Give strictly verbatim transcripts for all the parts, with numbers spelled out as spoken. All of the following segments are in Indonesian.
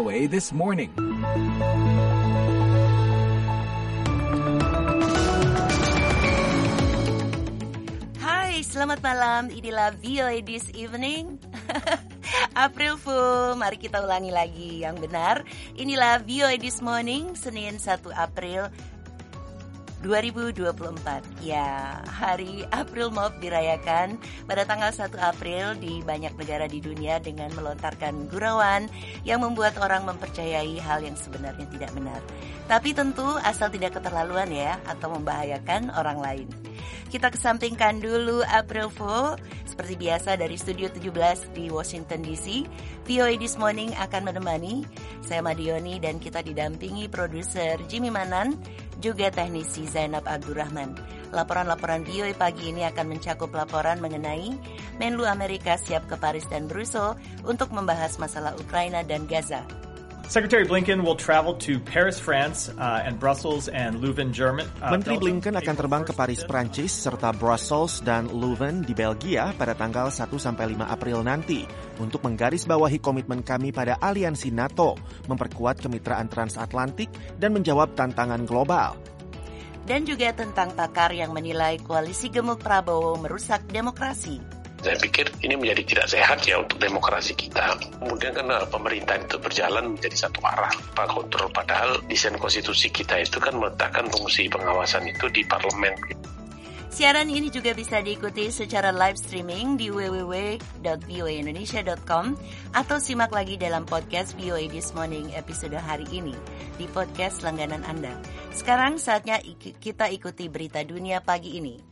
O A This Morning. Hai, selamat malam. Inilah V O A This Evening. April Fool, mari kita ulangi lagi yang benar. Inilah V O A This Morning, Senin satu April dua ribu dua puluh empat. Ya, hari April Mop dirayakan pada tanggal satu April di banyak negara di dunia dengan melontarkan gurauan yang membuat orang mempercayai hal yang sebenarnya tidak benar. Tapi tentu asal tidak keterlaluan ya, atau membahayakan orang lain. Kita kesampingkan dulu April Fool. Seperti biasa dari Studio tujuh belas di Washington D C, V O A This Morning akan menemani saya Madioni dan kita didampingi produser Jimmy Manan, juga teknisi Zainab Abdurrahman. Laporan-laporan V O A pagi ini akan mencakup laporan mengenai Menlu Amerika siap ke Paris dan Brussels untuk membahas masalah Ukraina dan Gaza. Secretary Blinken will travel to Paris, France, uh, and Brussels and Leuven, German. Uh, Menteri Blinken akan terbang ke Paris, Prancis, serta Brussels dan Leuven di Belgia pada tanggal satu sampai lima April nanti untuk menggarisbawahi komitmen kami pada aliansi NATO, memperkuat kemitraan transatlantik dan menjawab tantangan global. Dan juga tentang pakar yang menilai koalisi gemuk Prabowo merusak demokrasi. Saya pikir ini menjadi tidak sehat ya untuk demokrasi kita. Kemudian kan pemerintahan itu berjalan menjadi satu arah tanpa kontrol. Padahal desain konstitusi kita itu kan meletakkan fungsi pengawasan itu di parlemen. Siaran ini juga bisa diikuti secara live streaming di w w w dot v o a indonesia dot com atau simak lagi dalam podcast V O A This Morning episode hari ini di podcast langganan Anda. Sekarang saatnya kita ikuti berita dunia pagi ini.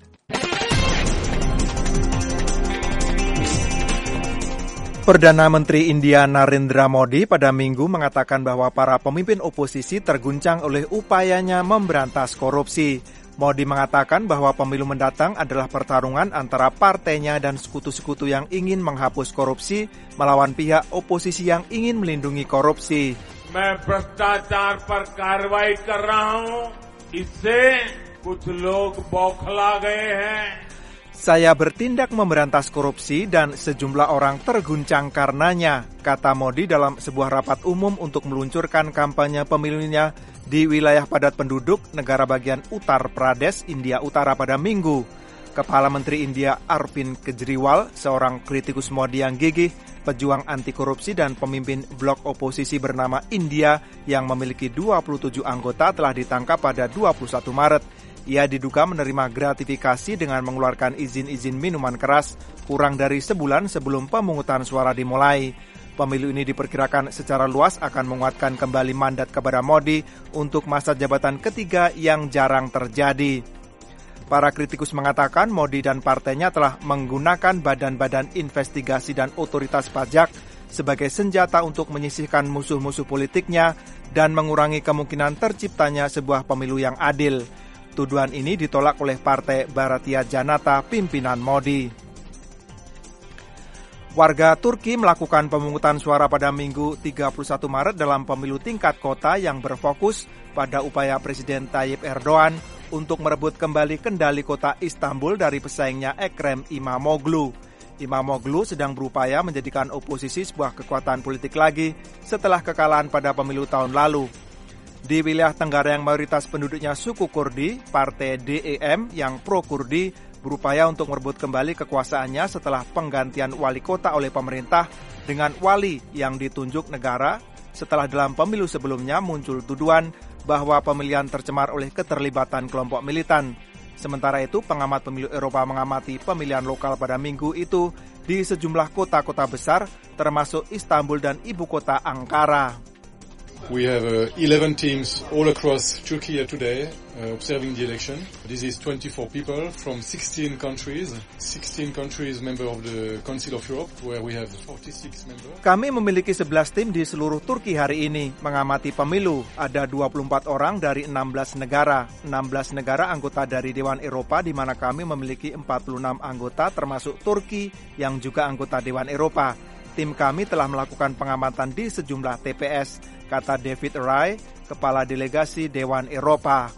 Perdana Menteri India Narendra Modi pada Minggu mengatakan bahwa para pemimpin oposisi terguncang oleh upayanya memberantas korupsi. Modi mengatakan bahwa pemilu mendatang adalah pertarungan antara partainya dan sekutu-sekutu yang ingin menghapus korupsi melawan pihak oposisi yang ingin melindungi korupsi. मैं भ्रष्टाचार पर कार्रवाई कर रहा हूं, इससे कुछ लोग बौखला गए हैं. Saya bertindak memberantas korupsi dan sejumlah orang terguncang karenanya, kata Modi dalam sebuah rapat umum untuk meluncurkan kampanye pemilunya di wilayah padat penduduk negara bagian Uttar Pradesh, India Utara pada Minggu. Kepala Menteri India Arvind Kejriwal, seorang kritikus Modi yang gigih, pejuang anti korupsi dan pemimpin blok oposisi bernama India yang memiliki dua puluh tujuh anggota telah ditangkap pada dua puluh satu Maret. Ia diduga menerima gratifikasi dengan mengeluarkan izin-izin minuman keras kurang dari sebulan sebelum pemungutan suara dimulai. Pemilu ini diperkirakan secara luas akan menguatkan kembali mandat kepada Modi untuk masa jabatan ketiga yang jarang terjadi. Para kritikus mengatakan Modi dan partainya telah menggunakan badan-badan investigasi dan otoritas pajak sebagai senjata untuk menyisihkan musuh-musuh politiknya dan mengurangi kemungkinan terciptanya sebuah pemilu yang adil. Tuduhan ini ditolak oleh Partai Bharatiya Janata pimpinan Modi. Warga Turki melakukan pemungutan suara pada Minggu tiga puluh satu Maret dalam pemilu tingkat kota yang berfokus pada upaya Presiden Tayyip Erdogan untuk merebut kembali kendali kota Istanbul dari pesaingnya Ekrem İmamoğlu. İmamoğlu sedang berupaya menjadikan oposisi sebuah kekuatan politik lagi setelah kekalahan pada pemilu tahun lalu. Di wilayah Tenggara yang mayoritas penduduknya suku Kurdi, Partai D E M yang pro-Kurdi berupaya untuk merebut kembali kekuasaannya setelah penggantian wali kota oleh pemerintah dengan wali yang ditunjuk negara setelah dalam pemilu sebelumnya muncul tuduhan bahwa pemilihan tercemar oleh keterlibatan kelompok militan. Sementara itu, pengamat pemilu Eropa mengamati pemilihan lokal pada minggu itu di sejumlah kota-kota besar termasuk Istanbul dan ibu kota Ankara. We have uh, eleven teams all across Turkey today uh, observing the election. This is twenty-four people from sixteen countries, sixteen countries member of the Council of Europe, where we have forty-six members. Kami memiliki sebelas tim di seluruh Turki hari ini mengamati pemilu. Ada dua puluh empat orang dari enam belas negara. enam belas negara anggota dari Dewan Eropa di mana kami memiliki empat puluh enam anggota termasuk Turki yang juga anggota Dewan Eropa. Tim kami telah melakukan pengamatan di sejumlah T P S, kata David Rai, Kepala Delegasi Dewan Eropa.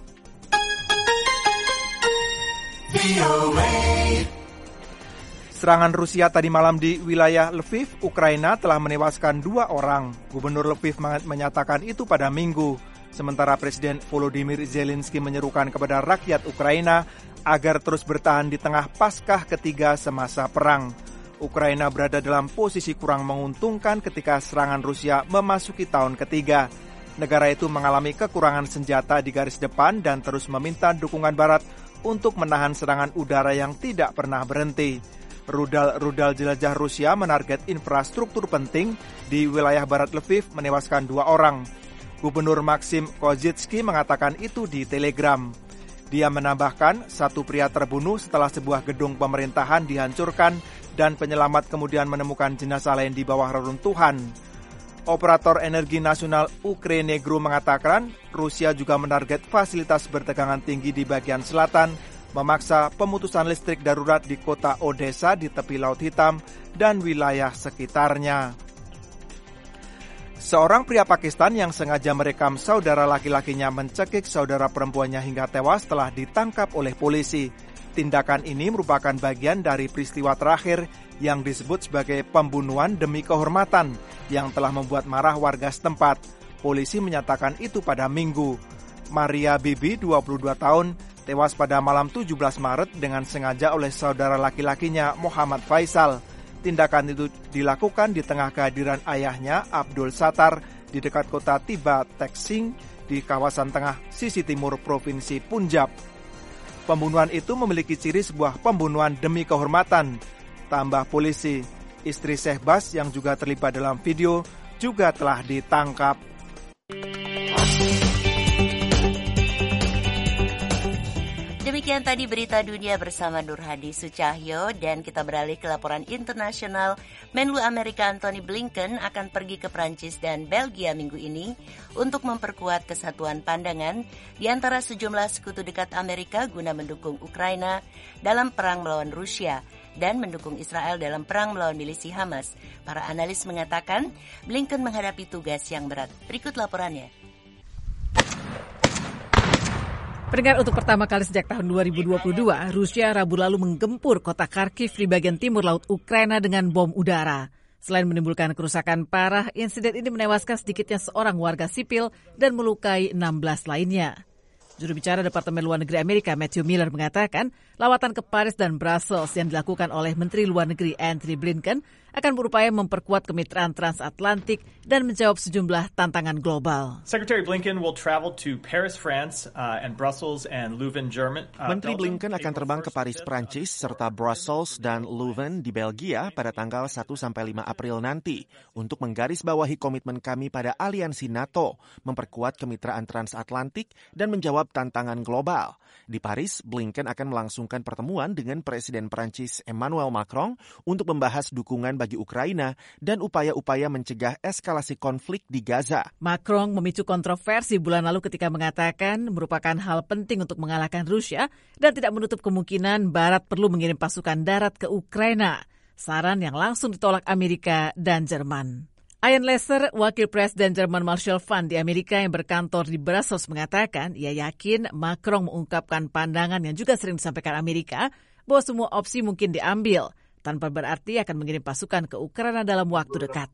Serangan Rusia tadi malam di wilayah Lviv, Ukraina telah menewaskan dua orang. Gubernur Lviv menyatakan itu pada Minggu. Sementara Presiden Volodymyr Zelensky menyerukan kepada rakyat Ukraina agar terus bertahan di tengah Paskah ketiga semasa perang. Ukraina berada dalam posisi kurang menguntungkan ketika serangan Rusia memasuki tahun ketiga. Negara itu mengalami kekurangan senjata di garis depan dan terus meminta dukungan Barat untuk menahan serangan udara yang tidak pernah berhenti. Rudal-rudal jelajah Rusia menarget infrastruktur penting di wilayah barat Lviv menewaskan dua orang. Gubernur Maxim Kozhitsky mengatakan itu di Telegram. Dia menambahkan satu pria terbunuh setelah sebuah gedung pemerintahan dihancurkan dan penyelamat kemudian menemukan jenazah lain di bawah reruntuhan. Operator Energi Nasional Ukrenegro mengatakan Rusia juga menarget fasilitas bertegangan tinggi di bagian selatan, memaksa pemutusan listrik darurat di kota Odessa di tepi Laut Hitam dan wilayah sekitarnya. Seorang pria Pakistan yang sengaja merekam saudara laki-lakinya mencekik saudara perempuannya hingga tewas telah ditangkap oleh polisi. Tindakan ini merupakan bagian dari peristiwa terakhir yang disebut sebagai pembunuhan demi kehormatan yang telah membuat marah warga setempat. Polisi menyatakan itu pada Minggu. Maria Bibi, dua puluh dua tahun, tewas pada malam tujuh belas Maret dengan sengaja oleh saudara laki-lakinya Muhammad Faisal. Tindakan itu dilakukan di tengah kehadiran ayahnya Abdul Sattar di dekat kota Tiba Teksing di kawasan tengah sisi timur Provinsi Punjab. Pembunuhan itu memiliki ciri sebuah pembunuhan demi kehormatan. Tambah polisi, istri Shehbaz yang juga terlibat dalam video juga telah ditangkap. Demikian tadi berita dunia bersama Nur Hadi Sucahyo, dan kita beralih ke laporan internasional. Menlu Amerika Antony Blinken akan pergi ke Prancis dan Belgia minggu ini untuk memperkuat kesatuan pandangan di antara sejumlah sekutu dekat Amerika guna mendukung Ukraina dalam perang melawan Rusia dan mendukung Israel dalam perang melawan milisi Hamas. Para analis mengatakan Blinken menghadapi tugas yang berat. Berikut laporannya. Pendengar, untuk pertama kali sejak tahun dua ribu dua puluh dua, Rusia Rabu lalu menggempur kota Kharkiv di bagian timur laut Ukraina dengan bom udara. Selain menimbulkan kerusakan parah, insiden ini menewaskan sedikitnya seorang warga sipil dan melukai enam belas lainnya. Juru bicara Departemen Luar Negeri Amerika Matthew Miller mengatakan lawatan ke Paris dan Brussels yang dilakukan oleh Menteri Luar Negeri Antony Blinken akan berupaya memperkuat kemitraan transatlantik dan menjawab sejumlah tantangan global. Secretary Blinken will travel to Paris, France, uh, and Brussels and Leuven, German. Uh, Menteri Blinken akan terbang ke Paris, Prancis, serta Brussels dan Leuven di Belgia pada tanggal satu sampai lima April nanti untuk menggarisbawahi komitmen kami pada aliansi NATO, memperkuat kemitraan transatlantik dan menjawab tantangan global. Di Paris, Blinken akan melangsungkan pertemuan dengan Presiden Prancis Emmanuel Macron untuk membahas dukungan bagi Ukraina dan upaya-upaya mencegah eskalasi konflik di Gaza. Macron memicu kontroversi bulan lalu ketika mengatakan merupakan hal penting untuk mengalahkan Rusia dan tidak menutup kemungkinan Barat perlu mengirim pasukan darat ke Ukraina. Saran yang langsung ditolak Amerika dan Jerman. Ian Lesser, wakil presiden Jerman Marshall Fund di Amerika yang berkantor di Brussels, mengatakan ia yakin Macron mengungkapkan pandangan yang juga sering disampaikan Amerika bahwa semua opsi mungkin diambil, tanpa berarti akan mengirim pasukan ke Ukraina dalam waktu dekat.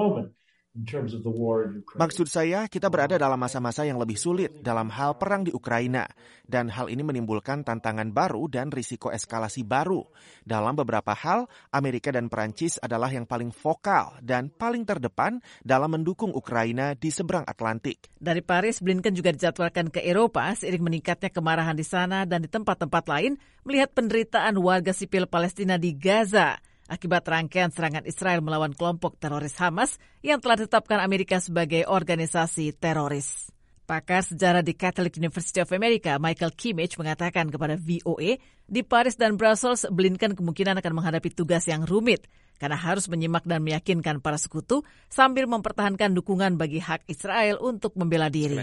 Maksud saya, kita berada dalam masa-masa yang lebih sulit dalam hal perang di Ukraina, dan hal ini menimbulkan tantangan baru dan risiko eskalasi baru. Dalam beberapa hal, Amerika dan Perancis adalah yang paling vokal dan paling terdepan dalam mendukung Ukraina di seberang Atlantik. Dari Paris, Blinken juga dijadwalkan ke Eropa seiring meningkatnya kemarahan di sana dan di tempat-tempat lain melihat penderitaan warga sipil Palestina di Gaza akibat rangkaian serangan Israel melawan kelompok teroris Hamas yang telah ditetapkan Amerika sebagai organisasi teroris. Pakar sejarah di Catholic University of America, Michael Kimmage, mengatakan kepada V O A, di Paris dan Brussels, Blinken kemungkinan akan menghadapi tugas yang rumit karena harus menyimak dan meyakinkan para sekutu sambil mempertahankan dukungan bagi hak Israel untuk membela diri.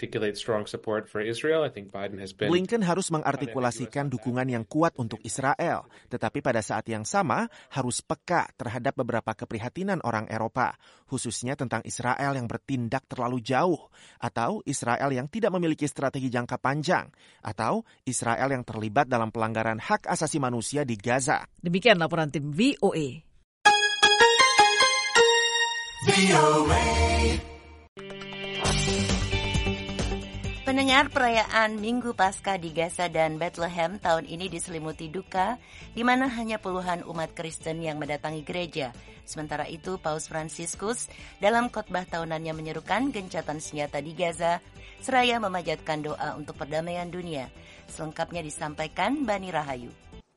Blinken harus mengartikulasikan dukungan yang kuat untuk Israel, tetapi pada saat yang sama harus peka terhadap beberapa keprihatinan orang Eropa, khususnya tentang Israel yang bertindak terlalu jauh, atau Israel yang tidak memiliki strategi jangka panjang, atau Israel yang terlibat dalam pelanggaran hak asasi manusia di Gaza. Demikian laporan tim V O A. Pendengar, perayaan Minggu Paskah di Gaza dan Bethlehem tahun ini diselimuti duka, di mana hanya puluhan umat Kristen yang mendatangi gereja. Sementara itu, Paus Fransiskus dalam khotbah tahunannya menyerukan gencatan senjata di Gaza, seraya memanjatkan doa untuk perdamaian dunia. Selengkapnya disampaikan Bani Rahayu.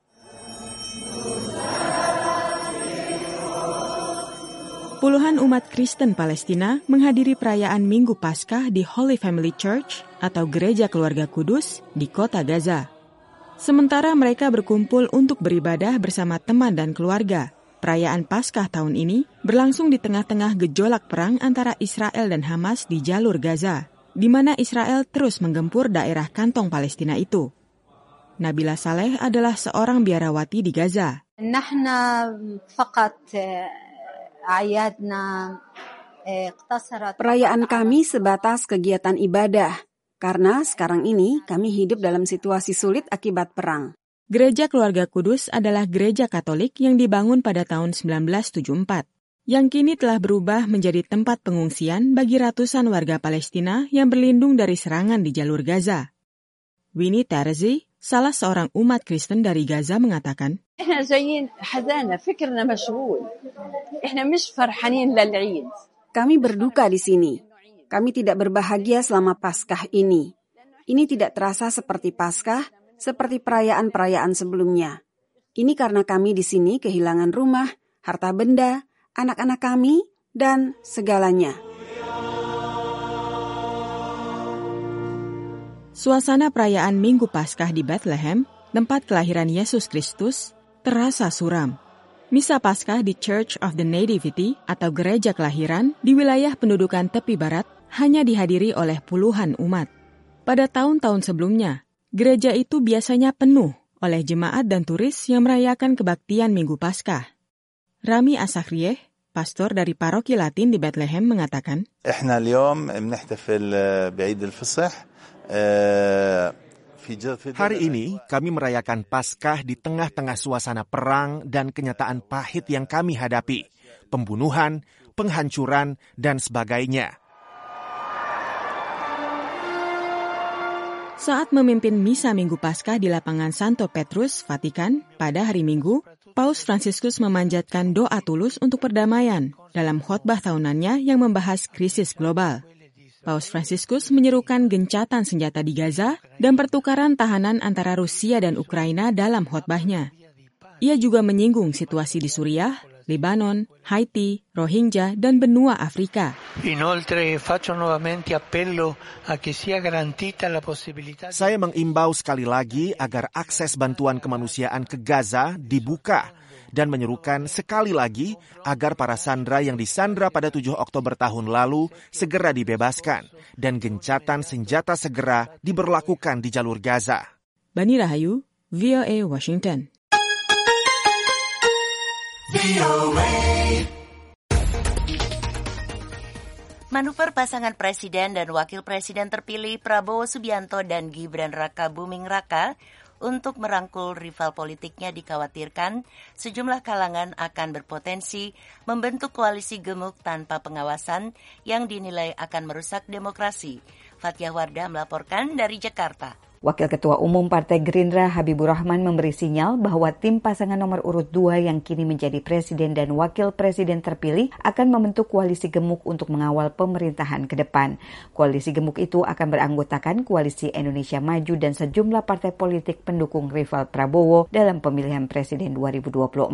Puluhan umat Kristen Palestina menghadiri perayaan Minggu Paskah di Holy Family Church atau Gereja Keluarga Kudus di kota Gaza. Sementara mereka berkumpul untuk beribadah bersama teman dan keluarga, perayaan Paskah tahun ini berlangsung di tengah-tengah gejolak perang antara Israel dan Hamas di jalur Gaza, di mana Israel terus menggempur daerah kantong Palestina itu. Nabila Saleh adalah seorang biarawati di Gaza. Perayaan kami sebatas kegiatan ibadah, karena sekarang ini kami hidup dalam situasi sulit akibat perang. Gereja Keluarga Kudus adalah gereja Katolik yang dibangun pada tahun sembilan belas tujuh puluh empat, yang kini telah berubah menjadi tempat pengungsian bagi ratusan warga Palestina yang berlindung dari serangan di jalur Gaza. Winnie Terzi, salah seorang umat Kristen dari Gaza, mengatakan, kami berduka di sini. Kami tidak berbahagia selama Paskah ini. Ini tidak terasa seperti Paskah, seperti perayaan-perayaan sebelumnya. Ini karena kami di sini kehilangan rumah, harta benda, anak-anak kami, dan segalanya. Suasana perayaan Minggu Paskah di Bethlehem, tempat kelahiran Yesus Kristus, terasa suram. Misa Paskah di Church of the Nativity atau Gereja Kelahiran di wilayah pendudukan tepi barat hanya dihadiri oleh puluhan umat. Pada tahun-tahun sebelumnya, gereja itu biasanya penuh oleh jemaat dan turis yang merayakan kebaktian Minggu Paskah. Rami Asakrieh, pastor dari paroki Latin di Bethlehem, mengatakan, "Ihna al-yawm bnahtafil b'Eid al-Fisah." Hari ini kami merayakan Paskah di tengah-tengah suasana perang dan kenyataan pahit yang kami hadapi, pembunuhan, penghancuran, dan sebagainya. Saat memimpin misa Minggu Paskah di lapangan Santo Petrus, Vatikan, pada hari Minggu, Paus Fransiskus memanjatkan doa tulus untuk perdamaian dalam khotbah tahunannya yang membahas krisis global. Paus Fransiskus menyerukan gencatan senjata di Gaza dan pertukaran tahanan antara Rusia dan Ukraina dalam khotbahnya. Ia juga menyinggung situasi di Suriah, Lebanon, Haiti, Rohingya, dan benua Afrika. Saya mengimbau sekali lagi agar akses bantuan kemanusiaan ke Gaza dibuka dan menyerukan sekali lagi agar para sandera yang disandra pada tujuh Oktober tahun lalu segera dibebaskan dan gencatan senjata segera diberlakukan di jalur Gaza. Bani Rahayu, V O A Washington. V O A. Manuver pasangan presiden dan wakil presiden terpilih Prabowo Subianto dan Gibran Raka Buming Raka untuk merangkul rival politiknya dikhawatirkan sejumlah kalangan akan berpotensi membentuk koalisi gemuk tanpa pengawasan yang dinilai akan merusak demokrasi. Fathia Wardah melaporkan dari Jakarta. Wakil Ketua Umum Partai Gerindra Habibur Rahman memberi sinyal bahwa tim pasangan nomor urut dua yang kini menjadi presiden dan wakil presiden terpilih akan membentuk koalisi gemuk untuk mengawal pemerintahan ke depan. Koalisi gemuk itu akan beranggotakan Koalisi Indonesia Maju dan sejumlah partai politik pendukung rival Prabowo dalam pemilihan presiden dua ribu dua puluh empat.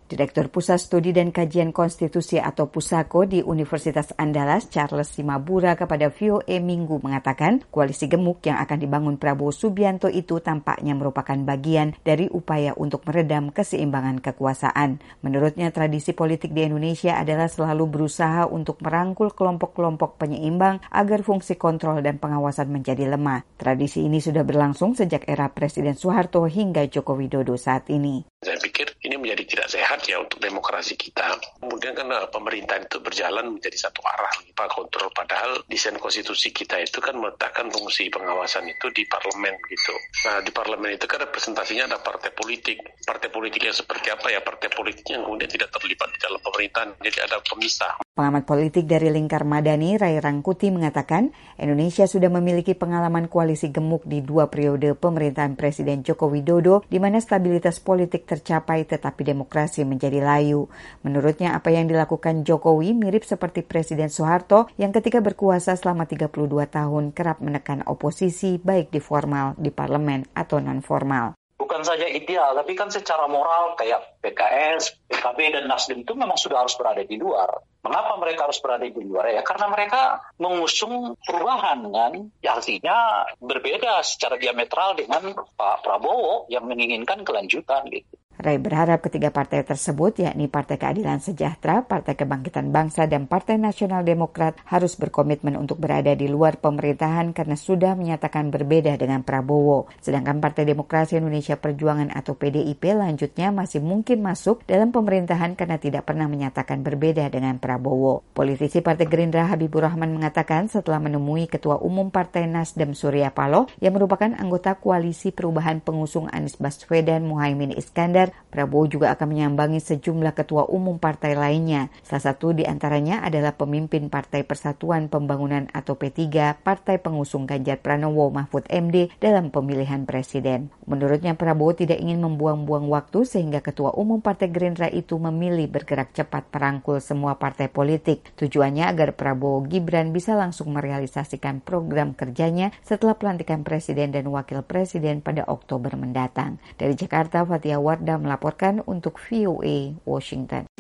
Direktur Pusat Studi dan Kajian Konstitusi atau Pusako di Universitas Andalas, Charles Simabura, kepada V O A Minggu mengatakan koalisi gemuk yang akan dibangun Prabowo Subianto itu tampaknya merupakan bagian dari upaya untuk meredam keseimbangan kekuasaan. Menurutnya, tradisi politik di Indonesia adalah selalu berusaha untuk merangkul kelompok-kelompok penyeimbang agar fungsi kontrol dan pengawasan menjadi lemah. Tradisi ini sudah berlangsung sejak era Presiden Soeharto hingga Joko Widodo saat ini. Saya pikir ini menjadi tidak sehat ya untuk demokrasi kita. Kemudian kan pemerintahan itu berjalan menjadi satu arah, Pak, kontrol. Padahal desain konstitusi kita itu kan meletakkan fungsi pengawasan itu di parlemen gitu. Nah, di parlemen itu kan representasinya ada partai politik. Partai politik yang seperti apa ya? Partai politik yang kemudian tidak terlibat di dalam pemerintahan. Jadi ada pemisah. Pengamat politik dari Lingkar Madani, Ray Rangkuti, mengatakan Indonesia sudah memiliki pengalaman koalisi gemuk di dua periode pemerintahan Presiden Joko Widodo, di mana stabilitas politik tercapai tetapi demokrasi menjadi layu. Menurutnya, apa yang dilakukan Jokowi mirip seperti Presiden Soeharto yang ketika berkuasa selama tiga puluh dua tahun kerap menekan oposisi baik di formal, di parlemen, atau non-formal. Bukan saja ideal, tapi kan secara moral kayak P K S, P K B, dan Nasdem itu memang sudah harus berada di luar. Mengapa mereka harus berada di luar? Ya karena mereka mengusung perubahan kan, ya, artinya berbeda secara diametral dengan Pak Prabowo yang menginginkan kelanjutan gitu. Ray berharap ketiga partai tersebut, yakni Partai Keadilan Sejahtera, Partai Kebangkitan Bangsa, dan Partai Nasional Demokrat harus berkomitmen untuk berada di luar pemerintahan karena sudah menyatakan berbeda dengan Prabowo. Sedangkan Partai Demokrasi Indonesia Perjuangan atau P D I P lanjutnya masih mungkin masuk dalam pemerintahan karena tidak pernah menyatakan berbeda dengan Prabowo. Politisi Partai Gerindra Habibur Rahman mengatakan setelah menemui Ketua Umum Partai Nasdem Surya Paloh yang merupakan anggota Koalisi Perubahan pengusung Anies Baswedan Muhaimin Iskandar, Prabowo juga akan menyambangi sejumlah ketua umum partai lainnya. Salah satu di antaranya adalah pemimpin Partai Persatuan Pembangunan atau P tiga, partai pengusung Ganjar Pranowo Mahfud M D dalam pemilihan presiden. Menurutnya, Prabowo tidak ingin membuang-buang waktu sehingga ketua umum Partai Gerindra itu memilih bergerak cepat merangkul semua partai politik. Tujuannya agar Prabowo Gibran bisa langsung merealisasikan program kerjanya setelah pelantikan presiden dan wakil presiden pada Oktober mendatang. Dari Jakarta, Fatia Wardah melaporkan untuk V O A Washington.